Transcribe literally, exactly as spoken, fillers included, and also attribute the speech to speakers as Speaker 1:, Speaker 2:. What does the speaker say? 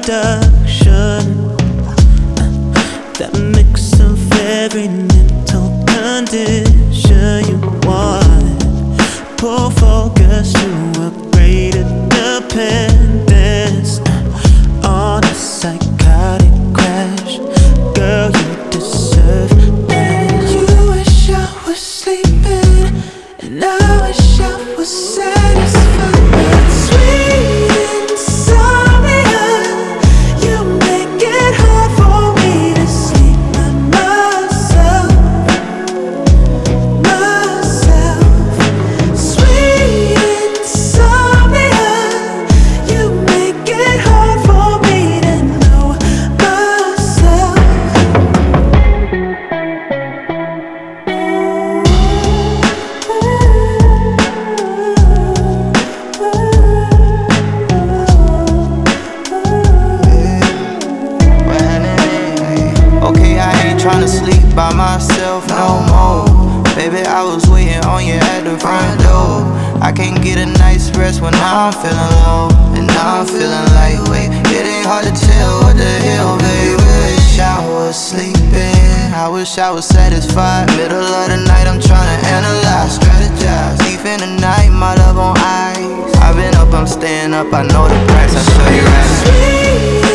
Speaker 1: seduction, that mix of every mental condition you want. Pull focus to a greater dependence on a psychotic crash. Girl, you deserve that. You wish I was sleeping, and I wish I was satisfied. But sweet insomnia, you make it hard for me to sleep by myself, myself. Sweet insomnia, you make it hard for me to know myself.
Speaker 2: Okay, I ain't tryna sleep by myself no more. Baby, I was waiting on you at the front door. I can't get a night's rest when I'm feeling low, and now I'm feeling lightweight. It ain't hard to tell what the hell, baby. Wish I was sleeping, I wish I was satisfied. Middle of the night, I'm tryna analyze, strategize. Deep in the night, my love on ice. I've been up, I'm staying up, I know the price, I'll show you right.
Speaker 1: Sweet